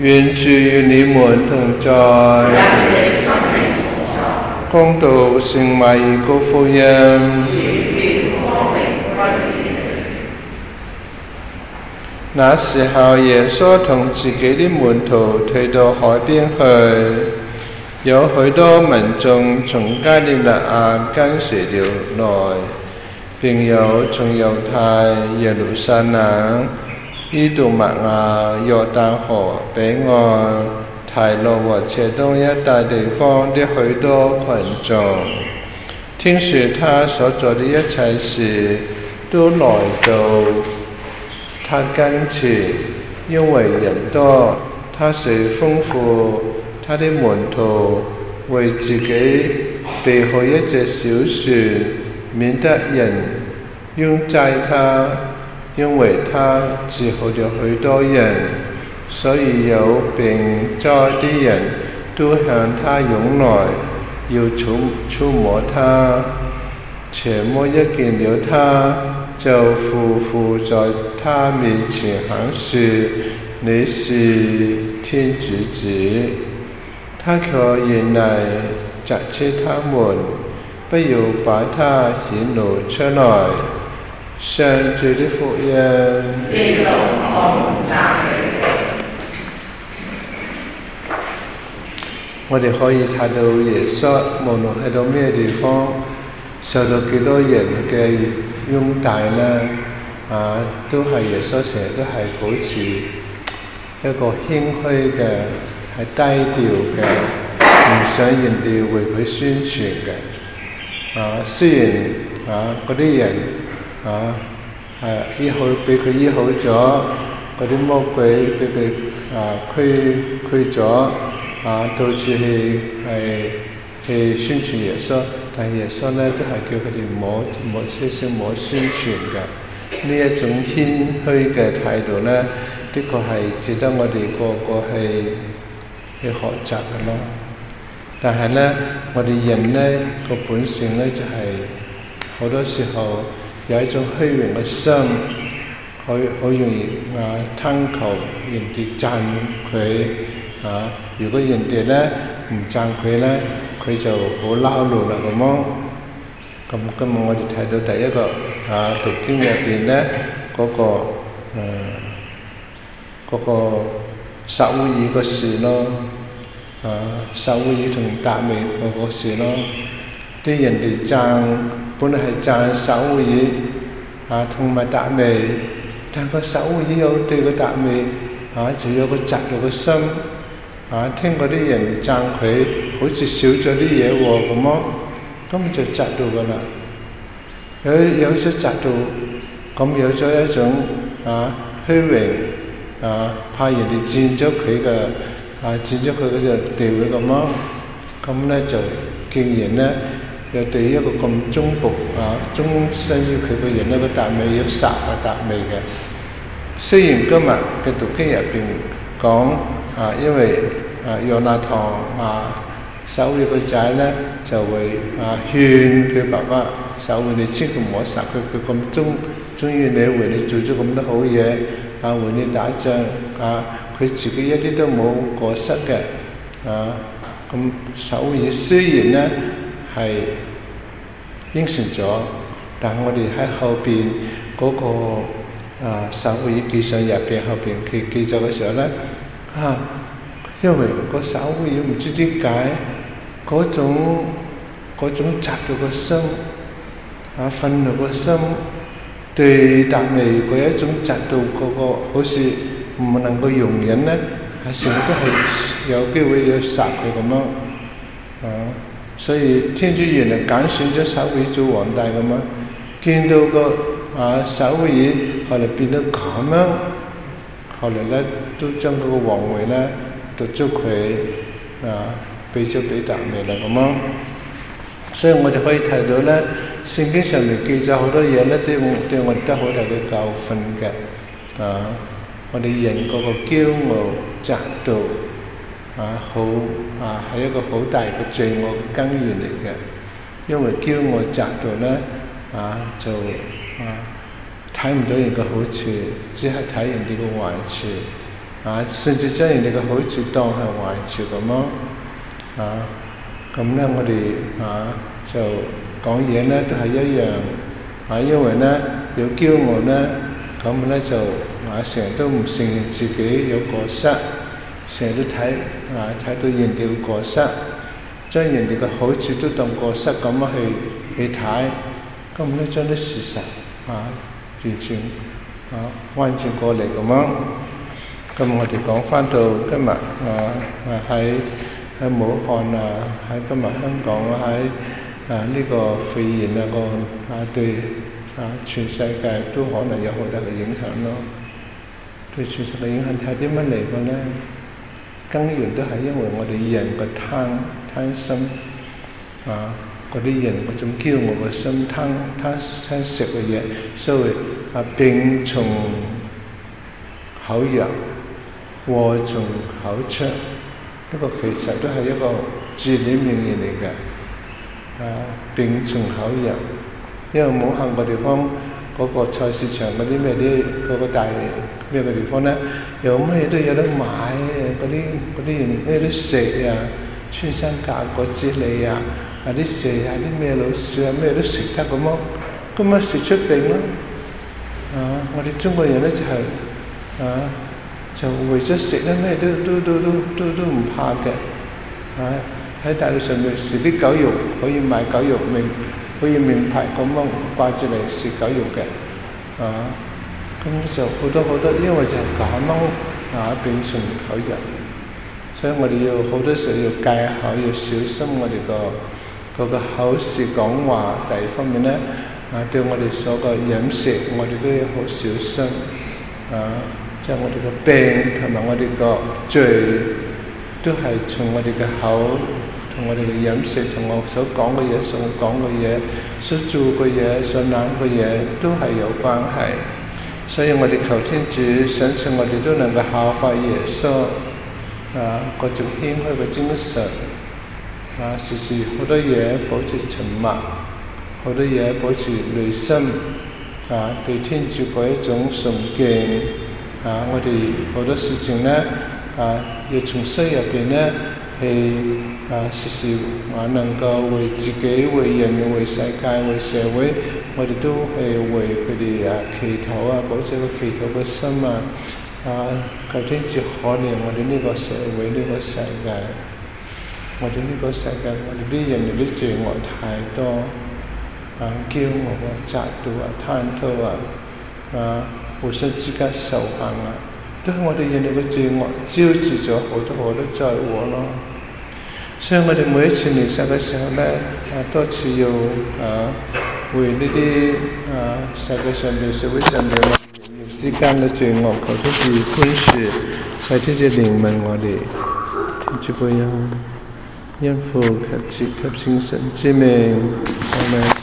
願主與你們同在，恭讀聖馬爾谷福音。那時候，耶穌同自己的門徒退到海邊去，有許多民眾從加里肋亞跟隨了來，並有從猶太、耶路撒冷、依杜默雅、約旦河彼岸、提洛和斜東一帶地方的許多群眾，聽說他所做的一切事，都來到他跟前，因為人多，他遂吩咐他的門徒為自己備好一隻小船，免得人擁擠他，因為他治好了許多人，所以有病災的人都向他湧來，要觸摸他。邪魔一見了他，就俯伏在他面前喊說：你是天主子。他卻嚴厲責斥他們，不要把他顯露出來。上主的福音。我哋可以睇到耶穌無論去到咩地方，受到幾多人嘅擁戴呢？都係耶穌成日都係保持一個謙虛嘅，係低調嘅，唔想人哋為佢宣傳嘅。雖然嗰啲人醫好，俾佢醫好咗，嗰啲魔鬼俾佢驅咗，到處去宣傳耶穌，但係耶穌咧都係叫佢哋冇宣傳嘅。呢一種謙虛嘅態度咧，的確係值得我哋個個去學習嘅咯。但係咧，我哋人咧個本性咧就係好多時候有一種虛榮嘅心，好容易貪求人哋讚佢。如果人哋咧唔讚佢咧，佢就好嬲怒啦咁樣。咁今日我哋睇到第一個讀經入邊咧，嗰個撒烏耳個事咯，撒烏耳同達味嗰個事咯。啲人哋讚，本來係讚撒烏耳同埋達味，但個撒烏耳有對個達味就有個嫉妒嘅心。聽嗰啲人讚佢，好似少咗啲嘢喎咁咯，咁就嫉妒噶啦。有咗嫉妒，咁有咗一種虛榮，怕人哋佔咗佢嗰個地位咁咯。咁咧就既然咧又對一個咁忠僕忠心於佢嘅人咧，個達味要殺達味嘅。雖然今日嘅讀經入邊講因為約拿堂撒烏耳個仔咧就會勸佢爸爸撒烏耳，你千祈唔好殺佢，佢咁中意你，為你做咗咁多好嘢，為你打仗，佢自己一啲都冇過失嘅。咁撒烏耳雖然咧係應承咗，但係我哋喺後邊嗰個撒烏耳記上入邊後邊佢記載嘅時候咧，因為個撒烏耳唔知點解嗰種嫉妒嘅心，憤怒嘅心，對達味嗰一種嫉妒個好似唔能夠容忍咧，成日都係有機會要殺佢咁咯。所以天主原來揀選咗撒烏耳做皇帝咁嘛，見到個撒烏耳後來變到咁樣，後來咧都將嗰個皇位咧奪咗佢，俾咗俾達味啦咁咯。所以我哋可以睇到咧，聖經上面記載好多嘢咧，對我哋都好大嘅教訓嘅。我哋人嗰個驕傲嫉妒係一個好大嘅罪惡嘅根源嚟嘅。因為驕傲嫉妒咧就睇唔到人嘅好處，只係睇人哋嘅壞處。 甚至將人哋嘅好處當係壞處咁咯。咁咧我哋就講嘢咧都係一樣。因為咧有驕傲咧，咁咧就成日都唔承認自己有過失，成日都睇到人哋嘅過失，將人哋嘅好處都當過失咁樣去睇，咁咧將啲事實完全彎轉過嚟咁樣。咁我哋講翻到今日喺武漢喺今日香港喺呢個肺炎對全世界都可能有好大嘅影響咯。對全世界影響係啲乜嚟嘅咧？根源都係因為我哋人個貪心嗰啲人嗰種驕傲嘅心，貪食嘅嘢，所以病從口入，禍從口出。呢個其實都係一個至理名言嚟嘅。病從口入，因為武漢個地方嗰個菜市場嗰啲嗰個大咩嘅地方咧，有咩都有得買，嗰啲人咩都食穿山甲嗰之類啲蛇啲咩老鼠咩都食得咁咯，咁咪食出病咯。我哋中國人咧就為咗食咧咩都唔怕嘅。喺大陸上面食啲狗肉可以買狗肉可以名牌咁樣掛住嚟食狗肉嘅。咁就好多，因為就係咁樣病從口入，所以我哋要好多時候要戒口，要小心我哋個口舌講話。第二方面咧，對我哋所個飲食，我哋都要好小心。即係我哋個病同埋我哋個罪，都係從我哋嘅口同我哋嘅飲食同我所講嘅嘢、所講嘅嘢、所做嘅嘢、所諗嘅嘢都係有關係。所以我哋求天主，相信我哋都能夠效法耶穌嗰種謙虛嘅精神。時好多嘢保持沉默，好多嘢保持內心對天主嗰一種崇敬。我哋好多事情咧要從心入邊咧時能夠為自己、為人、為世界、為社會，我哋都係為佢哋祈禱保持個祈禱嘅心求天主可憐我哋呢個社會、呢個世界。我哋呢個世界，我哋啲人啲罪惡太多，驕傲嫉妒貪吐互相之間仇恨都係我哋人哋嘅罪惡招致咗好多災禍咯。所以我哋每一次彌撒嘅時候咧，多次要為呢啲世界上面、社會上面人之間嘅罪惡求天主寬恕，求天主憐憫我哋。天主保佑，因父及子及聖神之名，阿們。